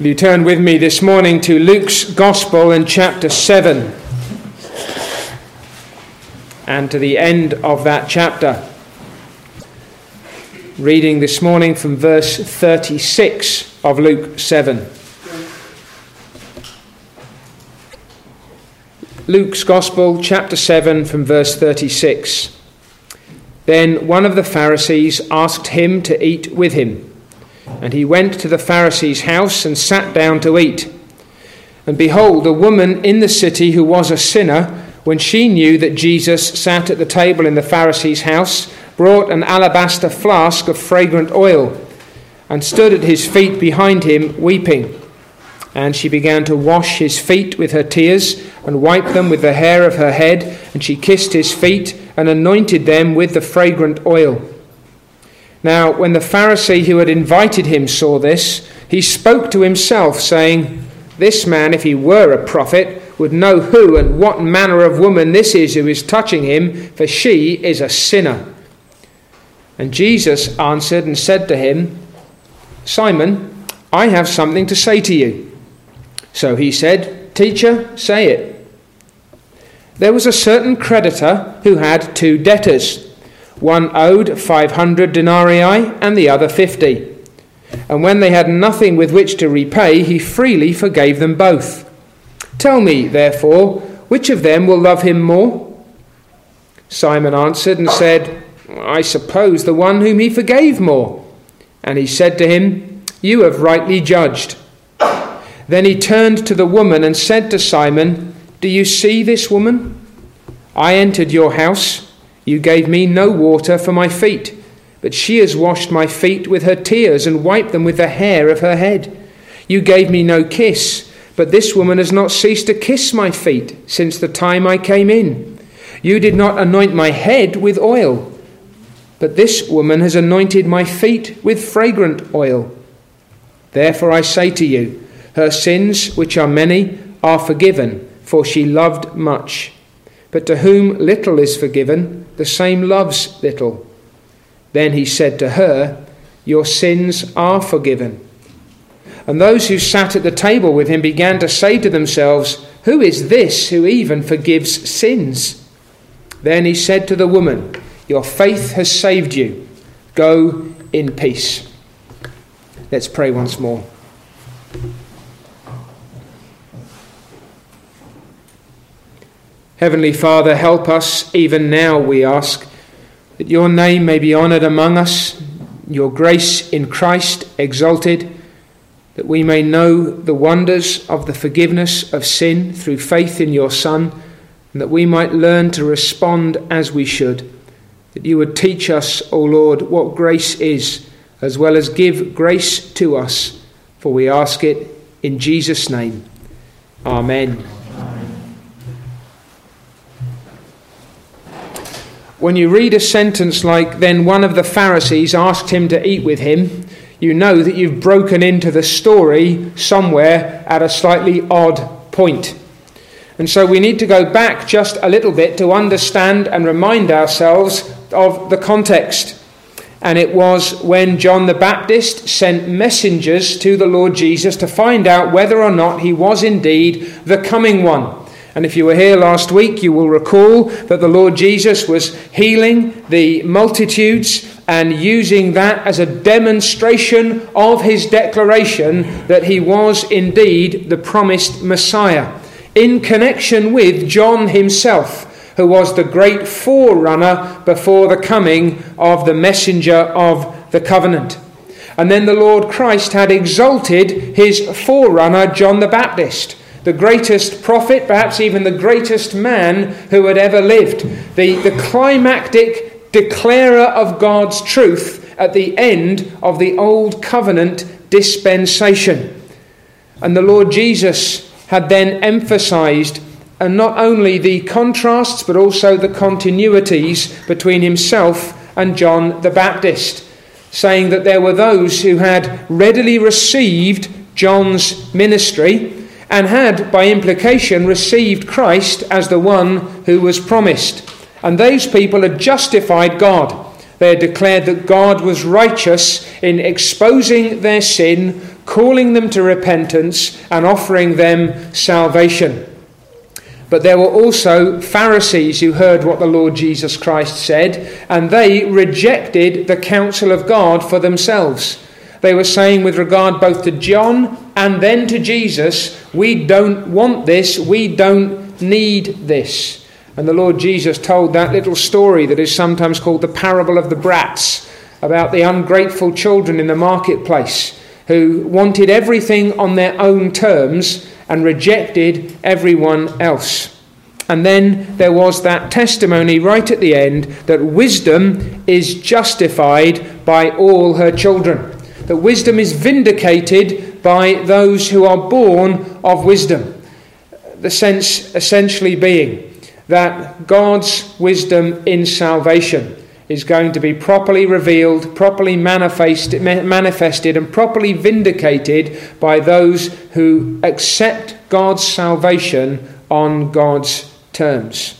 Will you turn with me this morning to Luke's Gospel in chapter 7 and to the end of that chapter. Reading this morning from verse 36 of Luke 7. Luke's Gospel, chapter 7, from verse 36. Then one of the Pharisees asked him to eat with him. And he went to the Pharisee's house and sat down to eat. And behold, a woman in the city who was a sinner, when she knew that Jesus sat at the table in the Pharisee's house, brought an alabaster flask of fragrant oil, and stood at his feet behind him, weeping. And she began to wash his feet with her tears, and wipe them with the hair of her head, and she kissed his feet, and anointed them with the fragrant oil. Now, when the Pharisee who had invited him saw this, he spoke to himself, saying, "This man, if he were a prophet, would know who and what manner of woman this is who is touching him, for she is a sinner." And Jesus answered and said to him, "Simon, I have something to say to you." So he said, "Teacher, say it." There was a certain creditor who had two debtors. One owed 500 denarii and the other 50. And when they had nothing with which to repay, he freely forgave them both. "Tell me, therefore, which of them will love him more?" Simon answered and said, "I suppose the one whom he forgave more." And he said to him, "You have rightly judged." Then he turned to the woman and said to Simon, "Do you see this woman? I entered your house. You gave me no water for my feet, but she has washed my feet with her tears and wiped them with the hair of her head. You gave me no kiss, but this woman has not ceased to kiss my feet since the time I came in. You did not anoint my head with oil, but this woman has anointed my feet with fragrant oil. Therefore I say to you, her sins, which are many, are forgiven, for she loved much. But to whom little is forgiven, the same loves little." Then he said to her, "Your sins are forgiven." And those who sat at the table with him began to say to themselves, "Who is this who even forgives sins?" Then he said to the woman, "Your faith has saved you. Go in peace." Let's pray once more. Heavenly Father, help us even now, we ask, that your name may be honoured among us, your grace in Christ exalted, that we may know the wonders of the forgiveness of sin through faith in your Son, and that we might learn to respond as we should, that you would teach us, O Lord, what grace is, as well as give grace to us, for we ask it in Jesus' name. Amen. When you read a sentence like, "Then one of the Pharisees asked him to eat with him," you know that you've broken into the story somewhere at a slightly odd point. And so we need to go back just a little bit to understand and remind ourselves of the context. And it was when John the Baptist sent messengers to the Lord Jesus to find out whether or not he was indeed the coming one. And if you were here last week, you will recall that the Lord Jesus was healing the multitudes and using that as a demonstration of his declaration that he was indeed the promised Messiah, in connection with John himself, who was the great forerunner before the coming of the messenger of the covenant. And then the Lord Christ had exalted his forerunner, John the Baptist, the greatest prophet, perhaps even the greatest man who had ever lived, the climactic declarer of God's truth at the end of the Old Covenant dispensation. And the Lord Jesus had then emphasized not only the contrasts but also the continuities between himself and John the Baptist, saying that there were those who had readily received John's ministry and had, by implication, received Christ as the one who was promised. And those people had justified God. They had declared that God was righteous in exposing their sin, calling them to repentance and offering them salvation. But there were also Pharisees who heard what the Lord Jesus Christ said, and they rejected the counsel of God for themselves. They were saying with regard both to John and then to Jesus, we don't want this, we don't need this. And the Lord Jesus told that little story that is sometimes called the parable of the brats, about the ungrateful children in the marketplace who wanted everything on their own terms and rejected everyone else. And then there was that testimony right at the end that wisdom is justified by all her children. That wisdom is vindicated by those who are born of wisdom. The sense essentially being that God's wisdom in salvation is going to be properly revealed, properly manifested and properly vindicated by those who accept God's salvation on God's terms.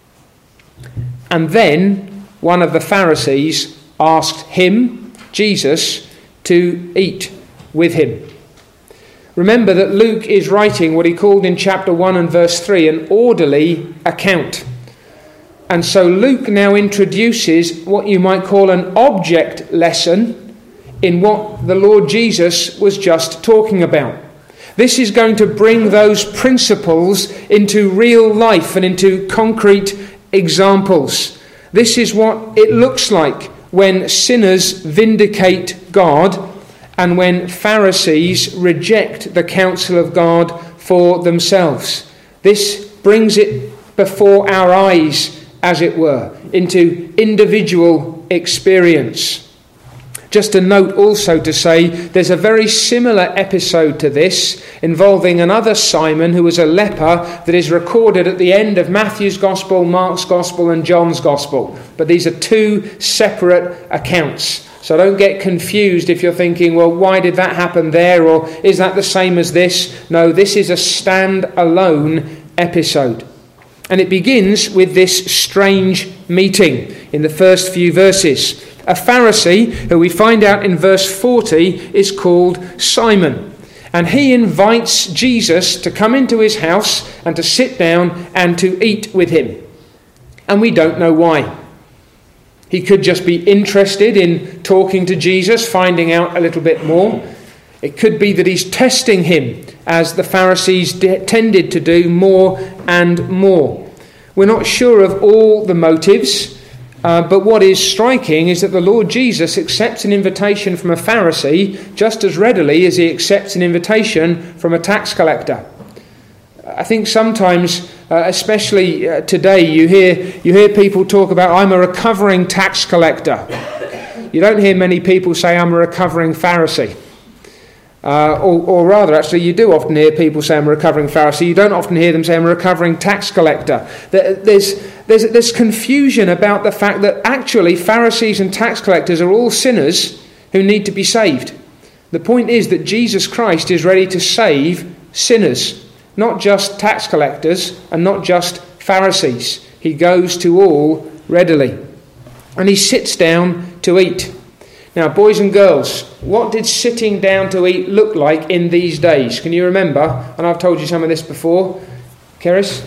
And then one of the Pharisees asked him, Jesus, to eat with him. Remember that Luke is writing what he called in chapter 1 and verse 3 an orderly account. And so Luke now introduces what you might call an object lesson in what the Lord Jesus was just talking about. This is going to bring those principles into real life and into concrete examples. This is what it looks like when sinners vindicate God and when Pharisees reject the counsel of God for themselves. This brings it before our eyes, as it were, into individual experience. Just a note also to say there's a very similar episode to this involving another Simon who was a leper that is recorded at the end of Matthew's Gospel, Mark's Gospel and John's Gospel. But these are two separate accounts. So don't get confused if you're thinking, well, why did that happen there? Or is that the same as this? No, this is a stand-alone episode. And it begins with this strange meeting in the first few verses. A Pharisee, who we find out in verse 40, is called Simon. And he invites Jesus to come into his house and to sit down and to eat with him. And we don't know why. He could just be interested in talking to Jesus, finding out a little bit more. It could be that he's testing him, as the Pharisees tended to do more and more. We're not sure of all the motives, but what is striking is that the Lord Jesus accepts an invitation from a Pharisee just as readily as he accepts an invitation from a tax collector. I think sometimes, especially today, you hear people talk about, I'm a recovering tax collector. You don't hear many people say, I'm a recovering Pharisee. Or rather, actually, you do often hear people say, I'm a recovering Pharisee. You don't often hear them say, I'm a recovering tax collector. There's confusion about the fact that actually Pharisees and tax collectors are all sinners who need to be saved. The point is that Jesus Christ is ready to save sinners. Not just tax collectors and not just Pharisees. He goes to all readily. And he sits down to eat. Now, boys and girls, what did sitting down to eat look like in these days? Can you remember? And I've told you some of this before. Keris?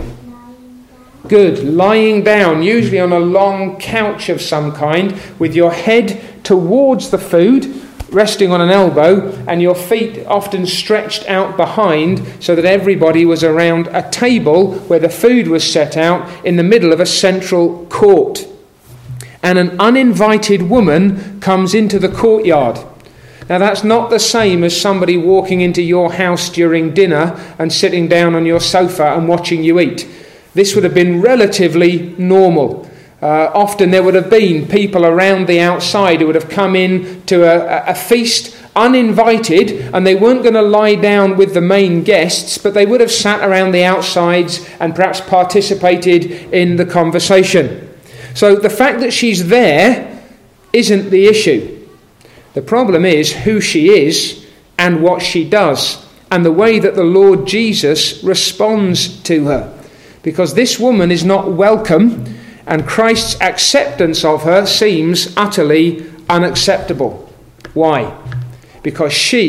Good. Lying down, usually on a long couch of some kind, with your head towards the food, resting on an elbow, and your feet often stretched out behind so that everybody was around a table where the food was set out in the middle of a central court. And an uninvited woman comes into the courtyard. Now that's not the same as somebody walking into your house during dinner and sitting down on your sofa and watching you eat. This would have been relatively normal. Often there would have been people around the outside who would have come in to a feast uninvited, and they weren't going to lie down with the main guests, but they would have sat around the outsides and perhaps participated in the conversation. So the fact that she's there isn't the issue. The problem is who she is and what she does, and the way that the Lord Jesus responds to her. Because this woman is not welcome, and Christ's acceptance of her seems utterly unacceptable. Why? Because she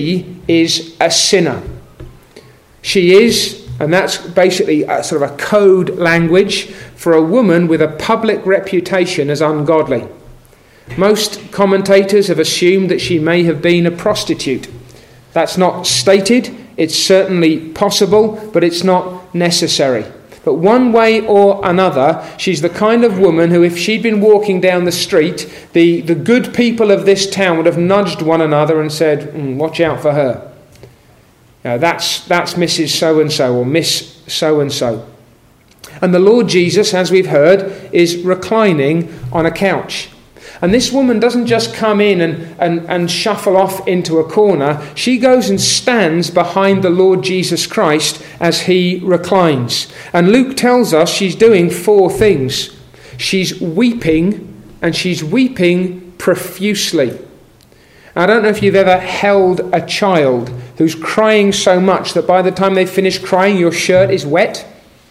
is a sinner. She is, and that's basically a sort of a code language for a woman with a public reputation as ungodly. Most commentators have assumed that she may have been a prostitute. That's not stated. It's certainly possible, but it's not necessary. But one way or another, she's the kind of woman who, if she'd been walking down the street, the good people of this town would have nudged one another and said, watch out for her. That's Mrs. So-and-so or Miss So-and-so. And the Lord Jesus, as we've heard, is reclining on a couch. And this woman doesn't just come in and shuffle off into a corner. She goes and stands behind the Lord Jesus Christ as he reclines. And Luke tells us she's doing 4 things. She's weeping, and she's weeping profusely. I don't know if you've ever held a child who's crying so much that by the time they finish crying, your shirt is wet.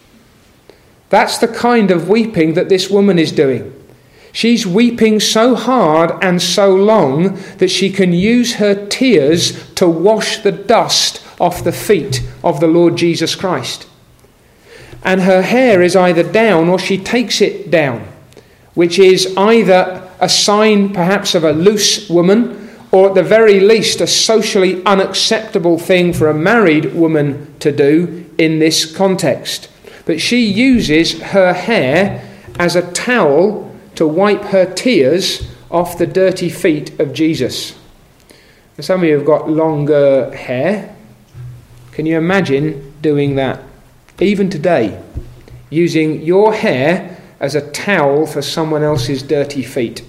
That's the kind of weeping that this woman is doing. She's weeping so hard and so long that she can use her tears to wash the dust off the feet of the Lord Jesus Christ. And her hair is either down or she takes it down, which is either a sign perhaps of a loose woman, or at the very least a socially unacceptable thing for a married woman to do in this context. But she uses her hair as a towel to wipe her tears off the dirty feet of Jesus. And some of you have got longer hair. Can you imagine doing that? Even today, using your hair as a towel for someone else's dirty feet.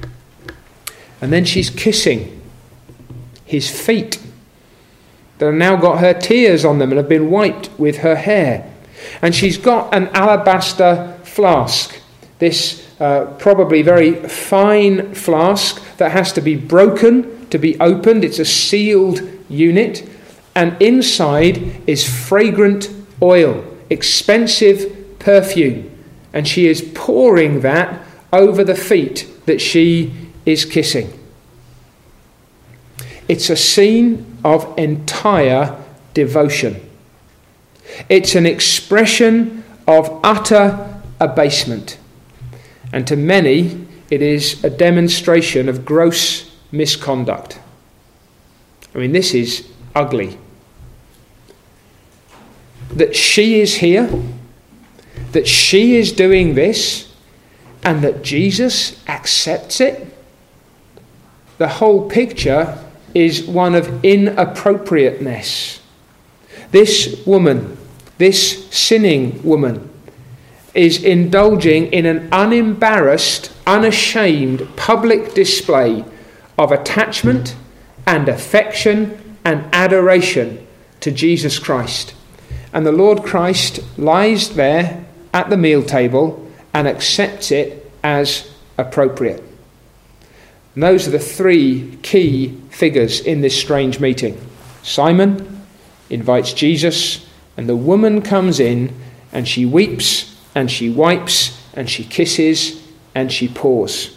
And then she's kissing his feet that have now got her tears on them and have been wiped with her hair. And she's got an alabaster flask, this probably very fine flask that has to be broken to be opened. It's a sealed unit, and inside is fragrant oil, expensive perfume, and she is pouring that over the feet that she is kissing. It's a scene of entire devotion. It's an expression of utter abasement. And to many, it is a demonstration of gross misconduct. I mean, this is ugly. That she is here, that she is doing this, and that Jesus accepts it. The whole picture is one of inappropriateness. This woman, this sinning woman, is indulging in an unembarrassed, unashamed public display of attachment and affection and adoration to Jesus Christ. And the Lord Christ lies there at the meal table and accepts it as appropriate. And those are the 3 key figures in this strange meeting. Simon invites Jesus, and the woman comes in and she weeps and she wipes and she kisses and she pours.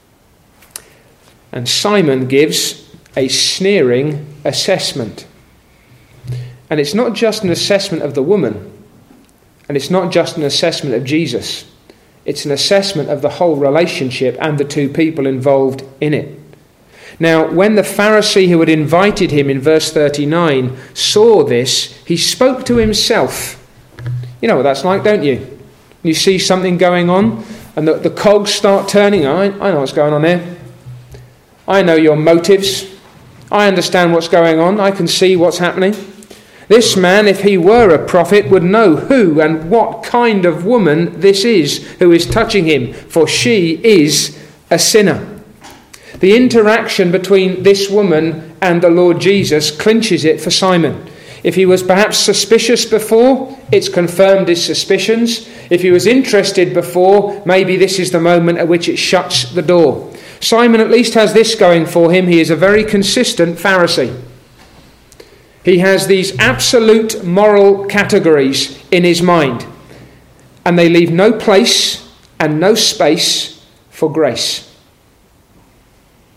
And Simon gives a sneering assessment. And it's not just an assessment of the woman, and it's not just an assessment of Jesus. It's an assessment of the whole relationship and the 2 people involved in it. Now, when the Pharisee who had invited him in verse 39 saw this, he spoke to himself. You know what that's like, don't you? You see something going on and the cogs start turning. I know what's going on there. I know your motives. I understand what's going on. I can see what's happening. This man, if he were a prophet, would know who and what kind of woman this is who is touching him, for she is a sinner. The interaction between this woman and the Lord Jesus clinches it for Simon. If he was perhaps suspicious before, it's confirmed his suspicions. If he was interested before, maybe this is the moment at which it shuts the door. Simon at least has this going for him. He is a very consistent Pharisee. He has these absolute moral categories in his mind, and they leave no place and no space for grace.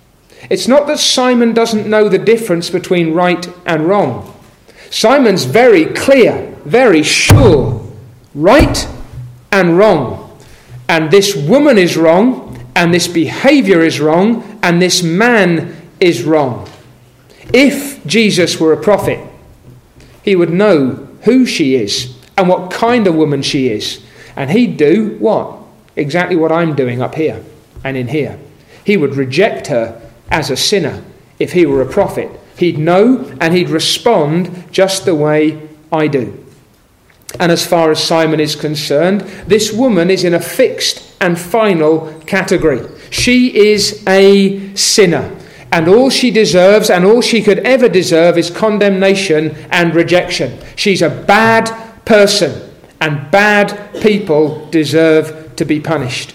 It's not that Simon doesn't know the difference between right and wrong. Simon's very clear, very sure. Right and wrong. And this woman is wrong, and this behaviour is wrong, and this man is wrong. If Jesus were a prophet, he would know who she is and what kind of woman she is. And he'd do what? Exactly what I'm doing up here and in here. He would reject her as a sinner if he were a prophet. He'd know and he'd respond just the way I do. And as far as Simon is concerned, this woman is in a fixed and final category. She is a sinner. And all she deserves and all she could ever deserve is condemnation and rejection. She's a bad person, and bad people deserve to be punished.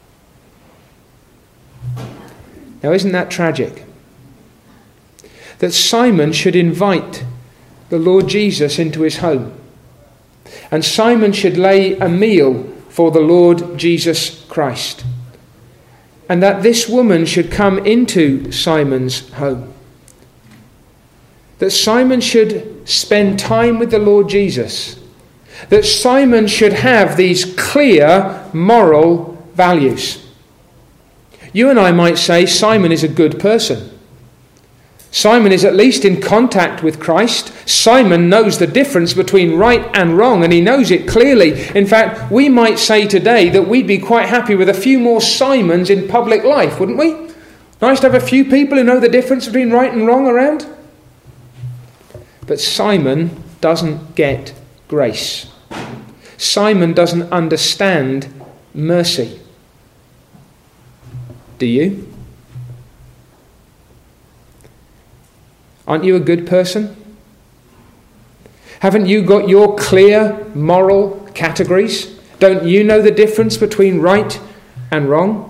Now, isn't that tragic? That Simon should invite the Lord Jesus into his home. And Simon should lay a meal for the Lord Jesus Christ. And that this woman should come into Simon's home. That Simon should spend time with the Lord Jesus. That Simon should have these clear moral values. You and I might say Simon is a good person. Simon is at least in contact with Christ. Simon knows the difference between right and wrong, and he knows it clearly. In fact, we might say today that we'd be quite happy with a few more Simons in public life, wouldn't we? Nice to have a few people who know the difference between right and wrong around. But Simon doesn't get grace. Simon doesn't understand mercy. Do you? Aren't you a good person? Haven't you got your clear moral categories? Don't you know the difference between right and wrong?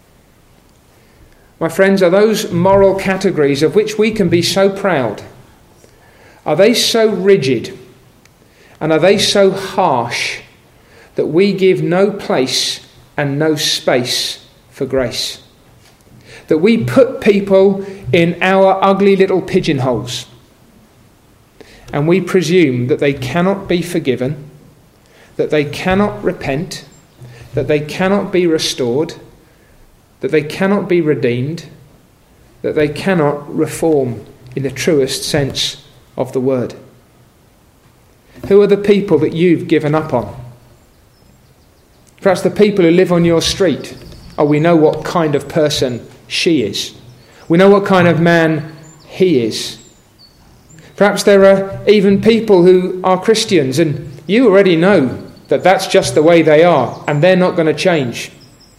My friends, are those moral categories of which we can be so proud, are they so rigid and are they so harsh that we give no place and no space for grace? That we put people in our ugly little pigeonholes and we presume that they cannot be forgiven, that they cannot repent, that they cannot be restored, that they cannot be redeemed, that they cannot reform in the truest sense of the word. Who are the people that you've given up on? Perhaps the people who live on your street. Oh, we know what kind of person she is. We know what kind of man he is. Perhaps there are even people who are Christians and you already know that that's just the way they are and they're not going to change.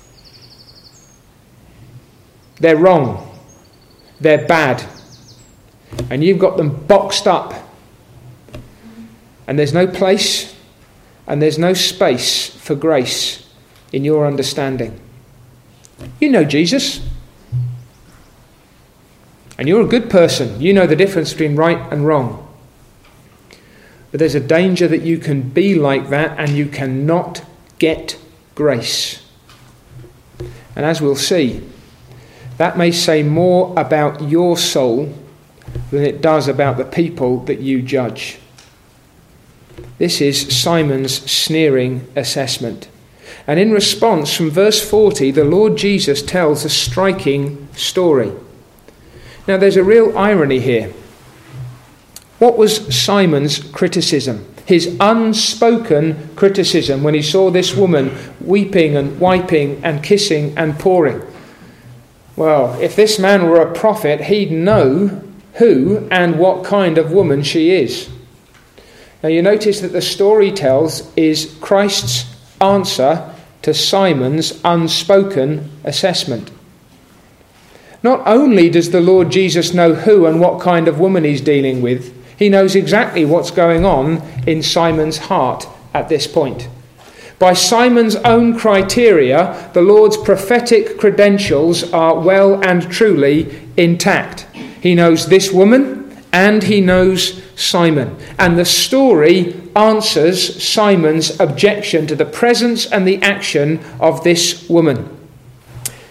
They're wrong. They're bad. And you've got them boxed up. And there's no place and there's no space for grace in your understanding. You know Jesus. And you're a good person. You know the difference between right and wrong. But there's a danger that you can be like that and you cannot get grace. And as we'll see, that may say more about your soul than it does about the people that you judge. This is Simon's sneering assessment. And in response, from verse 40, the Lord Jesus tells a striking story. Now, there's a real irony here. What was Simon's criticism? His unspoken criticism when he saw this woman weeping and wiping and kissing and pouring. Well, if this man were a prophet, he'd know who and what kind of woman she is. Now, you notice that the story tells is Christ's answer to Simon's unspoken assessment. Not only does the Lord Jesus know who and what kind of woman he's dealing with, he knows exactly what's going on in Simon's heart at this point. By Simon's own criteria, the Lord's prophetic credentials are well and truly intact. He knows this woman and he knows Simon. And the story answers Simon's objection to the presence and the action of this woman.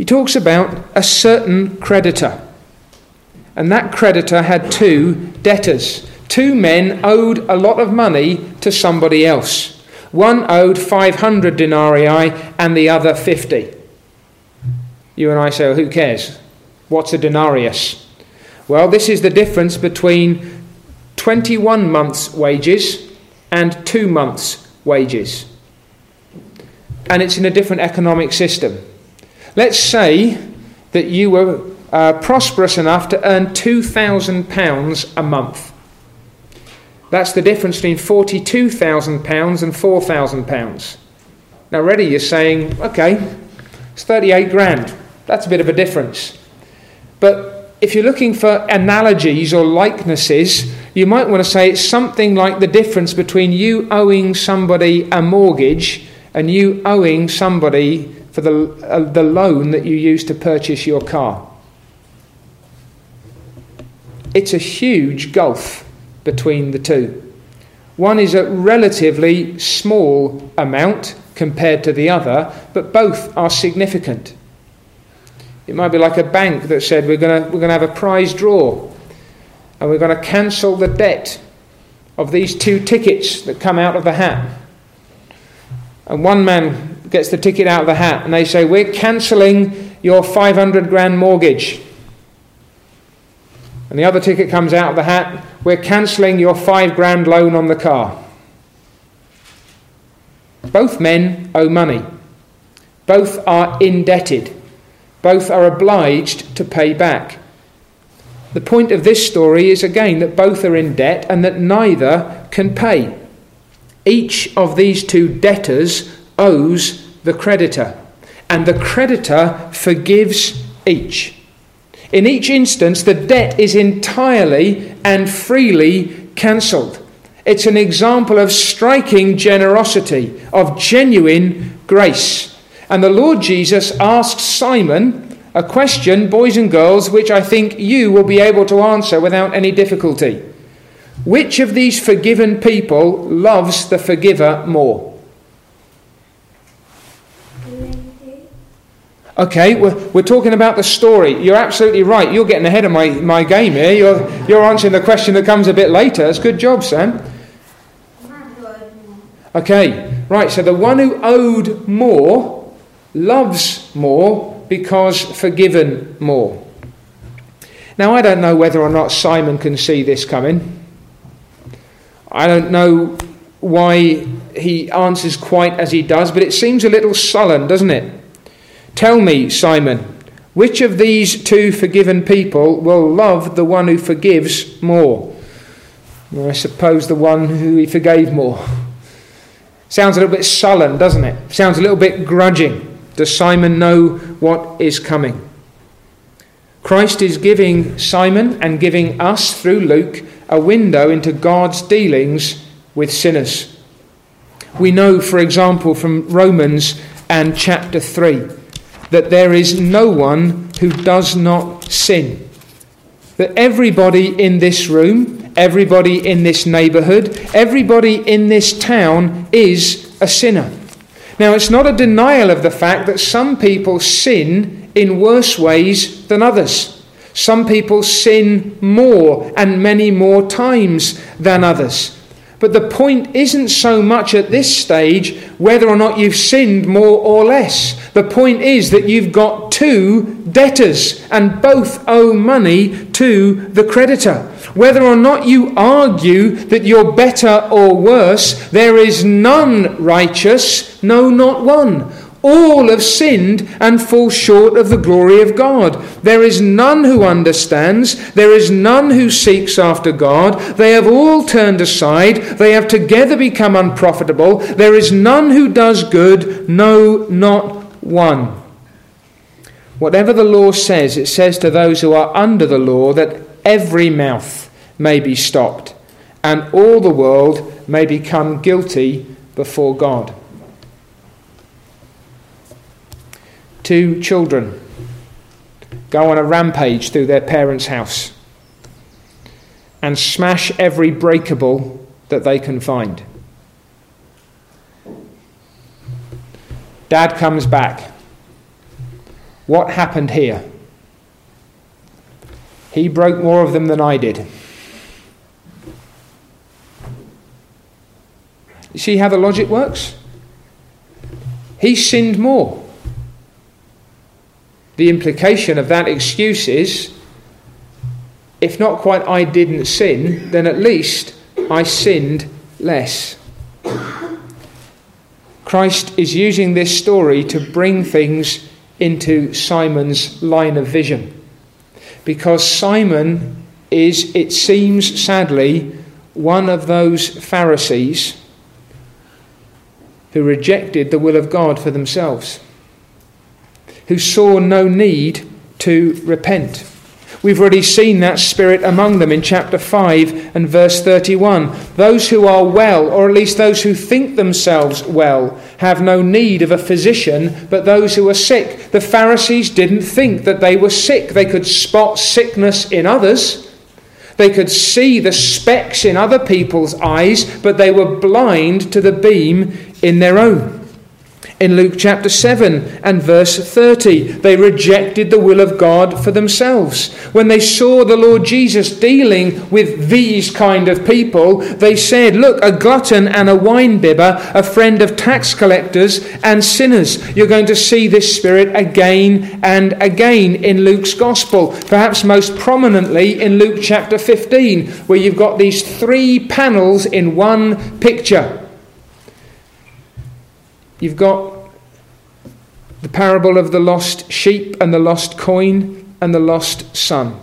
He talks about a certain creditor. And that creditor had two debtors. Two men owed a lot of money to somebody else. One owed 500 denarii and the other 50. You and I say, well, who cares? What's a denarius? Well, this is the difference between 21 months' wages and 2 months' wages. And it's in a different economic system. Let's say that you were prosperous enough to earn £2,000 a month. That's the difference between £42,000 and £4,000. Now, already you're saying, okay, it's 38 grand. That's a bit of a difference. But if you're looking for analogies or likenesses, you might want to say it's something like the difference between you owing somebody a mortgage and you owing somebody for the loan that you used to purchase your car. It's a huge gulf between the two. One is a relatively small amount compared to the other, but both are significant. It might be like a bank that said we're going to have a prize draw and we're going to cancel the debt of these 2 tickets that come out of the hat. And one man gets the ticket out of the hat and they say, we're cancelling your 500 grand mortgage. And the other ticket comes out of the hat, we're cancelling your 5 grand loan on the car. Both men owe money. Both are indebted. Both are obliged to pay back. The point of this story is again that both are in debt and that neither can pay. Each of these 2 debtors owes the creditor, and the creditor forgives each. In each instance, the debt is entirely and freely cancelled. It's an example of striking generosity, of genuine grace. And the Lord Jesus asks Simon a question, boys and girls, which I think you will be able to answer without any difficulty. Which of these forgiven people loves the forgiver more? Okay, we're talking about the story. You're absolutely right. You're getting ahead of my game here. You're answering the question that comes a bit later. It's a good job, Sam. Okay, right. So the one who owed more loves more because forgiven more. Now, I don't know whether or not Simon can see this coming. I don't know why he answers quite as he does, but it seems a little sullen, doesn't it? Tell me, Simon, which of these 2 forgiven people will love the one who forgives more? Well, I suppose the one who he forgave more. Sounds a little bit sullen, doesn't it? Sounds a little bit grudging. Does Simon know what is coming? Christ is giving Simon and giving us, through Luke, a window into God's dealings with sinners. We know, for example, from Romans and chapter 3, that there is no one who does not sin. That everybody in this room, everybody in this neighbourhood, everybody in this town is a sinner. Now, it's not a denial of the fact that some people sin in worse ways than others. Some people sin more and many more times than others. But the point isn't so much at this stage whether or not you've sinned more or less. The point is that you've got 2 debtors and both owe money to the creditor. Whether or not you argue that you're better or worse, there is none righteous, no, not one. All have sinned and fall short of the glory of God. There is none who understands. There is none who seeks after God. They have all turned aside. They have together become unprofitable. There is none who does good, no, not one. Whatever the law says, it says to those who are under the law that every mouth may be stopped and all the world may become guilty before God. 2 children go on a rampage through their parents' house and smash every breakable that they can find. Dad comes back What happened here? He broke more of them than I did. You see how the logic works? He sinned more. The implication of that excuse is, if not quite I didn't sin, then at least I sinned less. Christ is using this story to bring things into Simon's line of vision. Because Simon is, it seems sadly, one of those Pharisees who rejected the will of God for themselves, who saw no need to repent. We've already seen that spirit among them in chapter 5 and verse 31. Those who are well, or at least those who think themselves well, have no need of a physician, but those who are sick. The Pharisees didn't think that they were sick. They could spot sickness in others. They could see the specks in other people's eyes, but they were blind to the beam in their own. In Luke chapter 7 and verse 30, they rejected the will of God for themselves. When they saw the Lord Jesus dealing with these kind of people, they said, look, a glutton and a winebibber, a friend of tax collectors and sinners. You're going to see this spirit again and again in Luke's gospel, perhaps most prominently in Luke chapter 15, where you've got these 3 panels in one picture. You've got the parable of the lost sheep and the lost coin and the lost son.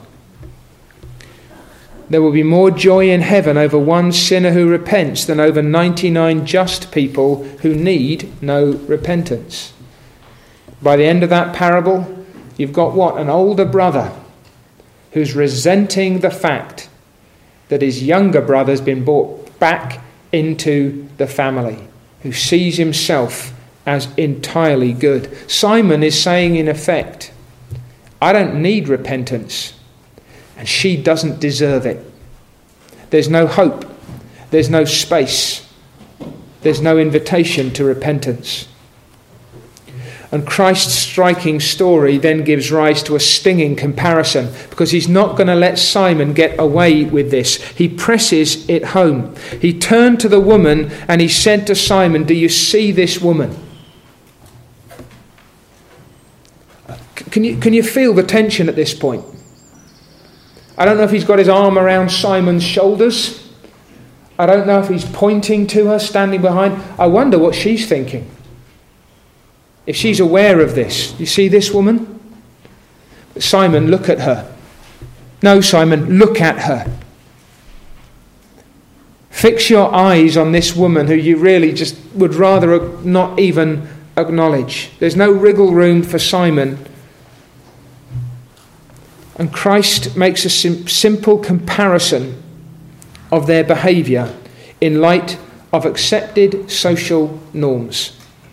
There will be more joy in heaven over one sinner who repents than over 99 just people who need no repentance. By the end of that parable, you've got what? An older brother who's resenting the fact that his younger brother's been brought back into the family, who sees himself as entirely good. Simon is saying, in effect, I don't need repentance, and she doesn't deserve it. There's no hope. There's no space. There's no invitation to repentance. And Christ's striking story then gives rise to a stinging comparison, because he's not going to let Simon get away with this. He presses it home. He turned to the woman and he said to Simon, do you see this woman? Can you feel the tension at this point? I don't know if he's got his arm around Simon's shoulders. I don't know if he's pointing to her, standing behind. I wonder what she's thinking. If she's aware of this. You see this woman? Simon, look at her. No, Simon, look at her. Fix your eyes on this woman who you really just would rather not even acknowledge. There's no wriggle room for Simon. And Christ makes a simple comparison of their behaviour in light of accepted social norms.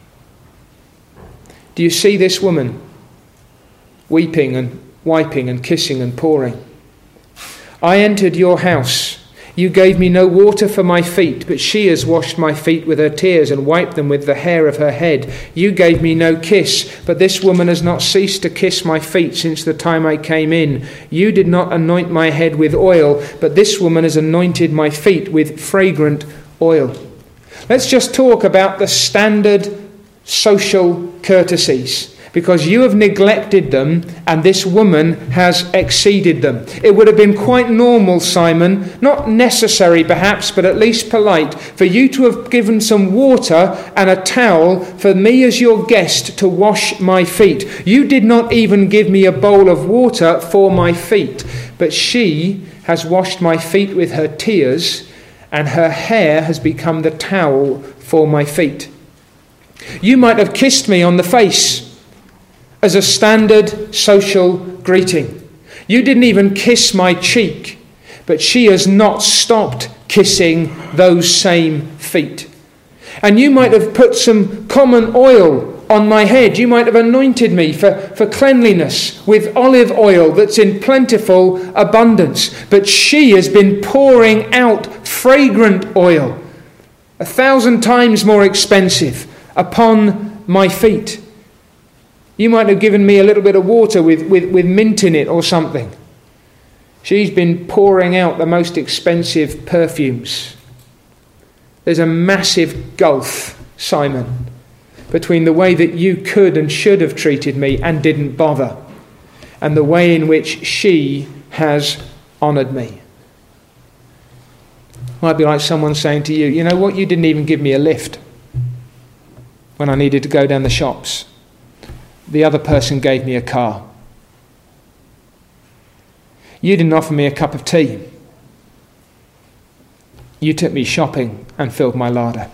Do you see this woman weeping and wiping and kissing and pouring? I entered your house. You gave me no water for my feet, but she has washed my feet with her tears and wiped them with the hair of her head. You gave me no kiss, but this woman has not ceased to kiss my feet since the time I came in. You did not anoint my head with oil, but this woman has anointed my feet with fragrant oil. Let's just talk about the standard social courtesies, because you have neglected them and this woman has exceeded them. It would have been quite normal, Simon, not necessary perhaps, but at least polite, for you to have given some water and a towel for me as your guest to wash my feet. You did not even give me a bowl of water for my feet, but she has washed my feet with her tears, and her hair has become the towel for my feet. You might have kissed me on the face as a standard social greeting. You didn't even kiss my cheek, but she has not stopped kissing those same feet. And you might have put some common oil on my head. You might have anointed me for cleanliness with olive oil that's in plentiful abundance. But she has been pouring out fragrant oil, 1,000 times more expensive, upon my feet. You might have given me a little bit of water with mint in it or something. She's been pouring out the most expensive perfumes. There's a massive gulf, Simon, between the way that you could and should have treated me and didn't bother, and the way in which she has honoured me. Might be like someone saying to you, you know what, you didn't even give me a lift when I needed to go down the shops. The other person gave me a car. You didn't offer me a cup of tea. You took me shopping and filled my larder.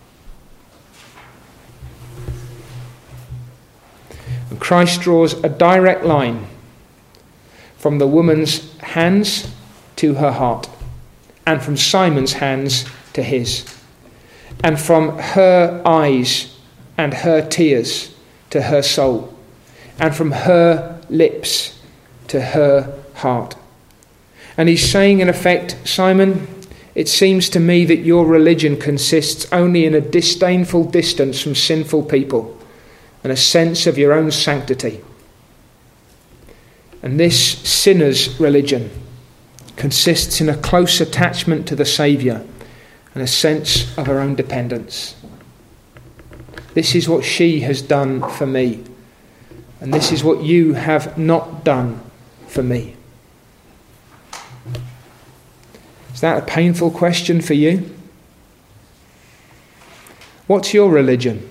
And Christ draws a direct line from the woman's hands to her heart, and from Simon's hands to his, and from her eyes and her tears to her soul, and from her lips to her heart. And he's saying, in effect, Simon, it seems to me that your religion consists only in a disdainful distance from sinful people and a sense of your own sanctity. And this sinner's religion consists in a close attachment to the Saviour and a sense of her own dependence. This is what she has done for me, and this is what you have not done for me. Is that a painful question for you? What's your religion?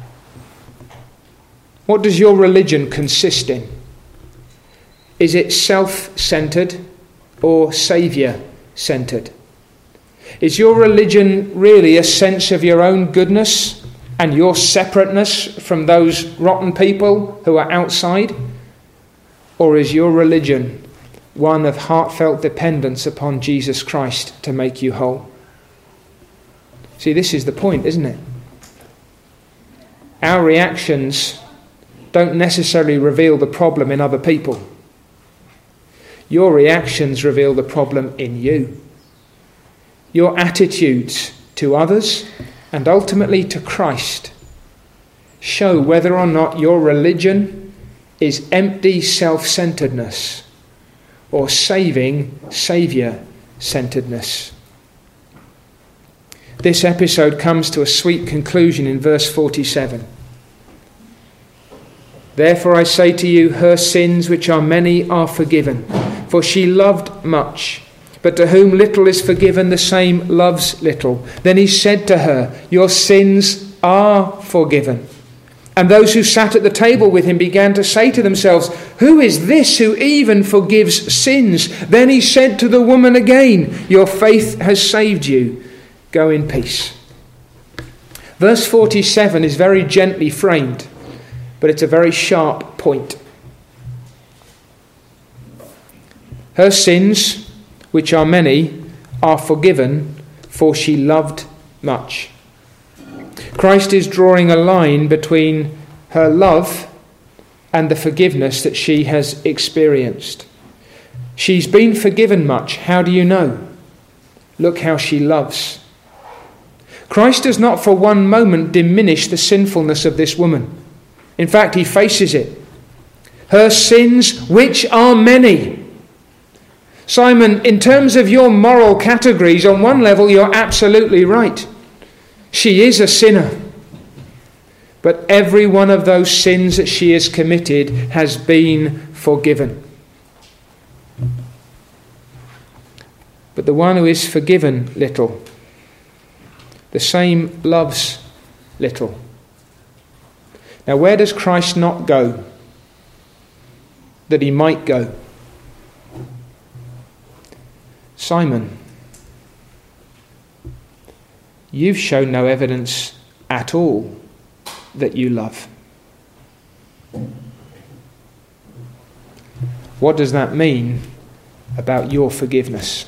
What does your religion consist in? Is it self-centred or Saviour-centred? Is your religion really a sense of your own goodness and your separateness from those rotten people who are outside? Or is your religion one of heartfelt dependence upon Jesus Christ to make you whole? See, this is the point, isn't it? Our reactions don't necessarily reveal the problem in other people. Your reactions reveal the problem in you. Your attitudes to others and ultimately to Christ show whether or not your religion is empty self-centeredness or saving Saviour-centeredness. This episode comes to a sweet conclusion in verse 47. Therefore I say to you, her sins, which are many, are forgiven, for she loved much. But to whom little is forgiven, the same loves little. Then he said to her, your sins are forgiven. And those who sat at the table with him began to say to themselves, who is this who even forgives sins? Then he said to the woman again, your faith has saved you. Go in peace. Verse 47 is very gently framed, but it's a very sharp point. Her sins, which are many, are forgiven, for she loved much. Christ is drawing a line between her love and the forgiveness that she has experienced. She's been forgiven much. How do you know? Look how she loves. Christ does not for one moment diminish the sinfulness of this woman. In fact, he faces it. Her sins, which are many. Simon, in terms of your moral categories, on one level you're absolutely right. She is a sinner. But every one of those sins that she has committed has been forgiven. But the one who is forgiven little, the same loves little. Now, where does Christ not go that he might go? Simon, you've shown no evidence at all that you love. What does that mean about your forgiveness?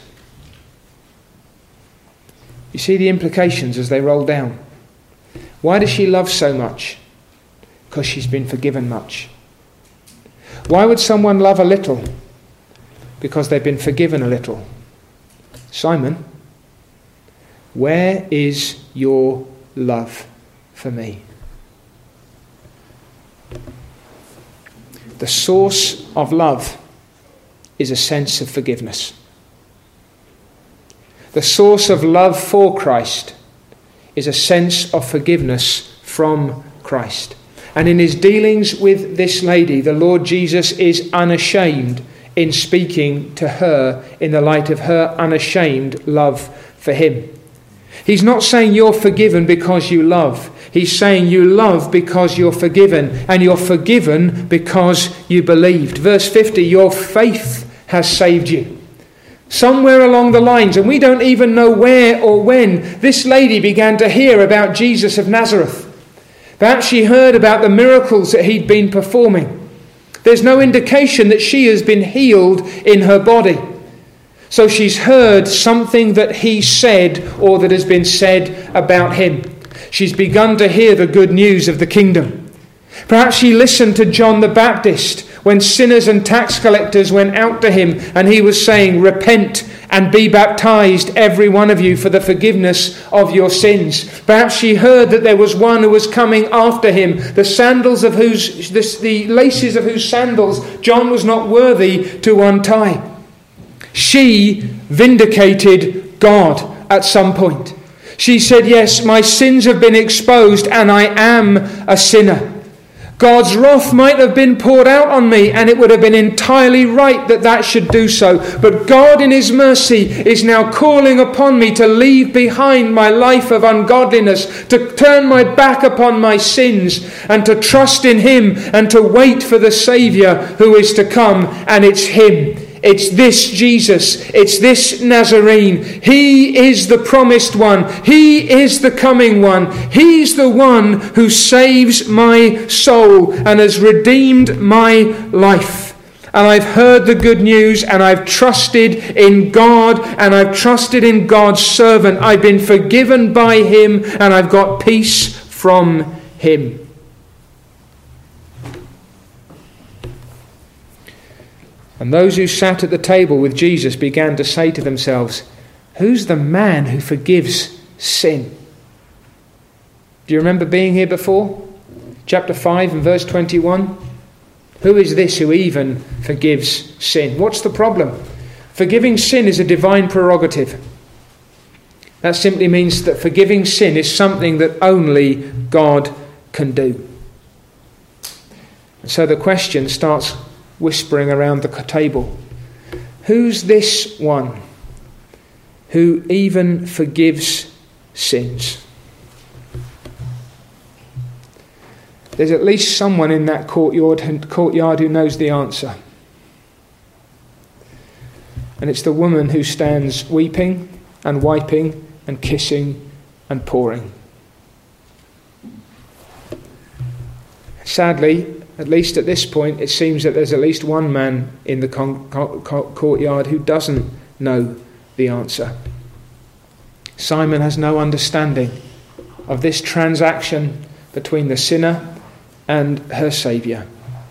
You see the implications as they roll down. Why does she love so much? Because she's been forgiven much. Why would someone love a little? Because they've been forgiven a little. Simon, where is your love for me? The source of love is a sense of forgiveness. The source of love for Christ is a sense of forgiveness from Christ. And in his dealings with this lady, the Lord Jesus is unashamed in speaking to her in the light of her unashamed love for him. He's not saying you're forgiven because you love. He's saying you love because you're forgiven, and you're forgiven because you believed. Verse 50, your faith has saved you. Somewhere along the lines, and we don't even know where or when, this lady began to hear about Jesus of Nazareth. Perhaps she heard about the miracles that he'd been performing. There's no indication that she has been healed in her body. So she's heard something that he said or that has been said about him. She's begun to hear the good news of the kingdom. Perhaps she listened to John the Baptist when sinners and tax collectors went out to him and he was saying, repent and be baptized, every one of you, for the forgiveness of your sins. Perhaps she heard that there was one who was coming after him, the laces of whose sandals John was not worthy to untie. She vindicated God at some point. She said, yes, my sins have been exposed and I am a sinner. God's wrath might have been poured out on me, and it would have been entirely right that should do so. But God in his mercy is now calling upon me to leave behind my life of ungodliness, to turn my back upon my sins, and to trust in him and to wait for the Saviour who is to come. And it's him. It's this Jesus. It's this Nazarene. He is the promised one. He is the coming one. He's the one who saves my soul and has redeemed my life. And I've heard the good news, and I've trusted in God, and I've trusted in God's servant. I've been forgiven by him, and I've got peace from him. And those who sat at the table with Jesus began to say to themselves, who's the man who forgives sin? Do you remember being here before? Chapter 5 and verse 21. Who is this who even forgives sin? What's the problem? Forgiving sin is a divine prerogative. That simply means that forgiving sin is something that only God can do. And so the question starts whispering around the table. Who's this one who even forgives sins? There's at least someone in that courtyard who knows the answer. And it's the woman who stands weeping and wiping and kissing and pouring. Sadly, at least at this point, it seems that there's at least one man in the courtyard who doesn't know the answer. Simon has no understanding of this transaction between the sinner and her Saviour.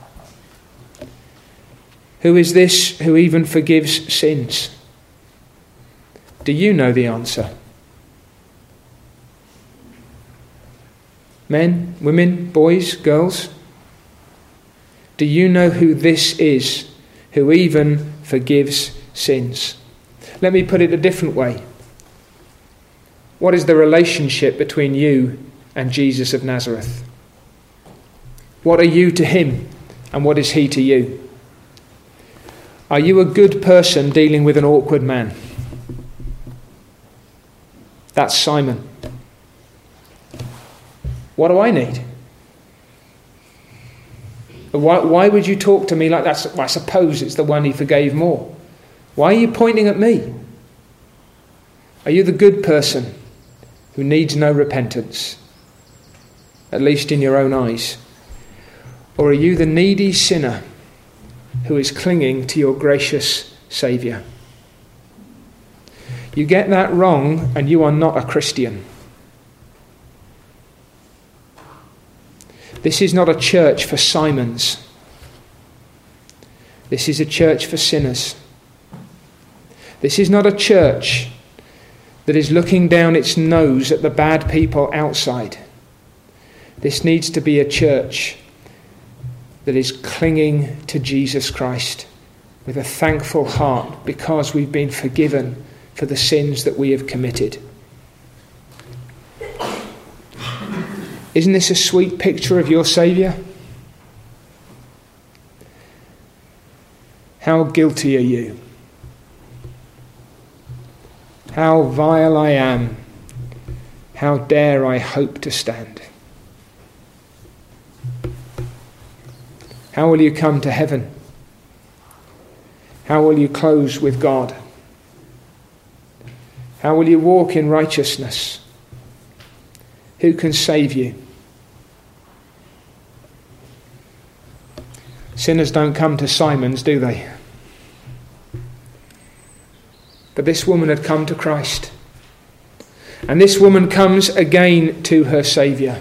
Who is this who even forgives sins? Do you know the answer? Men, women, boys, girls? Do you know who this is who even forgives sins? Let me put it a different way. What is the relationship between you and Jesus of Nazareth? What are you to him, and what is he to you? Are you a good person dealing with an awkward man? That's Simon. What do I need? Why would you talk to me like that? I suppose it's the one he forgave more. Why are you pointing at me? Are you the good person who needs no repentance, at least in your own eyes? Or are you the needy sinner who is clinging to your gracious Saviour? You get that wrong and you are not a Christian. This is not a church for Simons. This is a church for sinners. This is not a church that is looking down its nose at the bad people outside. This needs to be a church that is clinging to Jesus Christ with a thankful heart because we've been forgiven for the sins that we have committed. Isn't this a sweet picture of your Saviour? How guilty are you? How vile I am. How dare I hope to stand? How will you come to heaven? How will you close with God? How will you walk in righteousness? Who can save you? Sinners don't come to Simon's, do they? But this woman had come to Christ. And this woman comes again to her Saviour.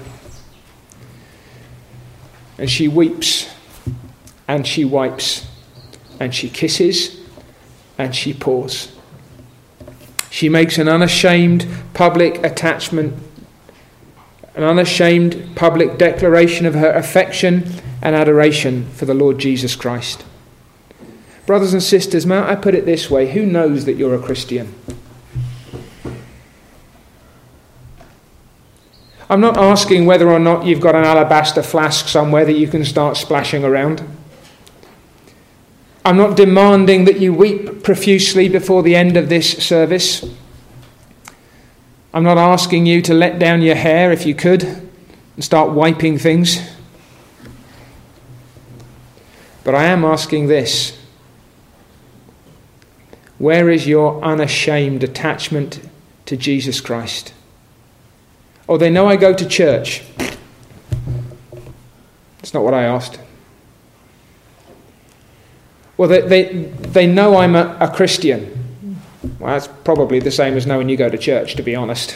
And she weeps, and she wipes, and she kisses, and she pours. She makes an unashamed public attachment, an unashamed public declaration of her affection and adoration for the Lord Jesus Christ. Brothers and sisters, may I put it this way? Who knows that you're a Christian? I'm not asking whether or not you've got an alabaster flask somewhere that you can start splashing around. I'm not demanding that you weep profusely before the end of this service. I'm not asking you to let down your hair if you could and start wiping things. But I am asking this. Where is your unashamed attachment to Jesus Christ? Oh, they know I go to church. That's not what I asked. Well, they know I'm a Christian. Well, that's probably the same as knowing you go to church, to be honest.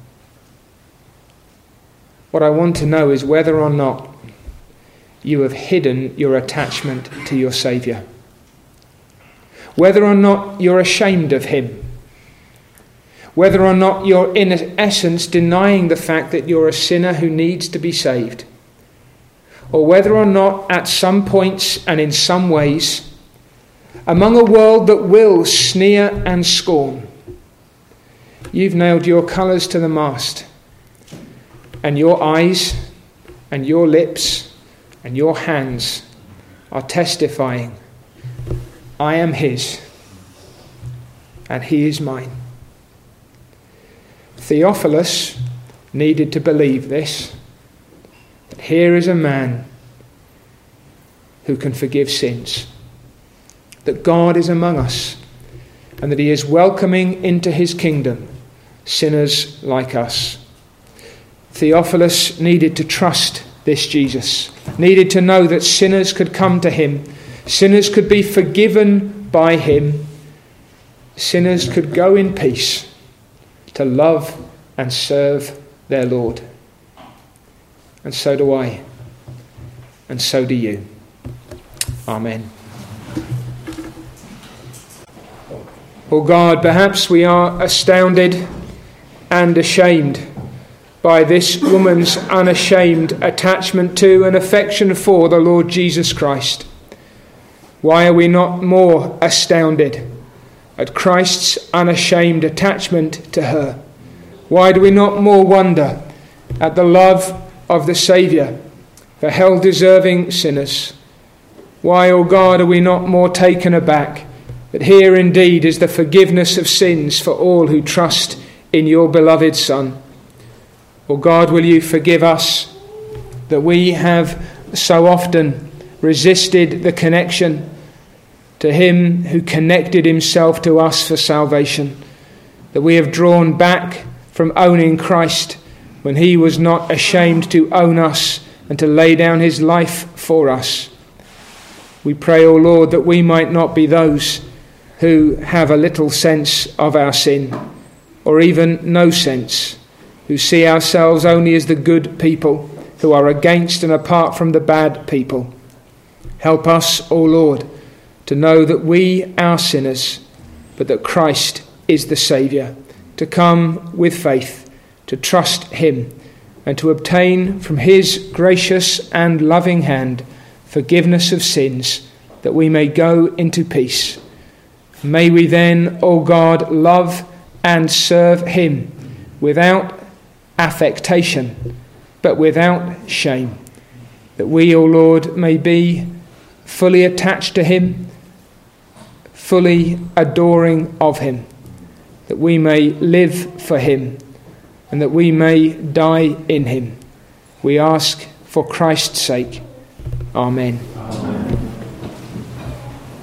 What I want to know is whether or not you have hidden your attachment to your Saviour. Whether or not you're ashamed of him. Whether or not you're in essence denying the fact that you're a sinner who needs to be saved. Or whether or not at some points and in some ways, among a world that will sneer and scorn, you've nailed your colours to the mast, and your eyes and your lips and your hands are testifying, I am his and he is mine. Theophilus needed to believe this, that here is a man who can forgive sins, that God is among us, and that he is welcoming into his kingdom sinners like us. Theophilus needed to trust this Jesus, needed to know that sinners could come to him, sinners could be forgiven by him, sinners could go in peace to love and serve their Lord. And so do I, and so do you. Amen. Oh God, perhaps we are astounded and ashamed by this woman's unashamed attachment to and affection for the Lord Jesus Christ. Why are we not more astounded at Christ's unashamed attachment to her? Why do we not more wonder at the love of the Saviour for hell-deserving sinners? Why, O God, are we not more taken aback that here indeed is the forgiveness of sins for all who trust in your beloved Son? O God, will you forgive us that we have so often resisted the connection to him who connected himself to us for salvation, that we have drawn back from owning Christ when he was not ashamed to own us and to lay down his life for us. We pray, O Lord, that we might not be those who have a little sense of our sin, or even no sense, who see ourselves only as the good people who are against and apart from the bad people. Help us, O Lord, to know that we are sinners, but that Christ is the Saviour, to come with faith, to trust him, and to obtain from his gracious and loving hand forgiveness of sins, that we may go into peace. May we then, O God, love and serve him without affectation, but without shame. That we, O Lord, may be fully attached to him, fully adoring of him. That we may live for him, and that we may die in him. We ask for Christ's sake. Amen.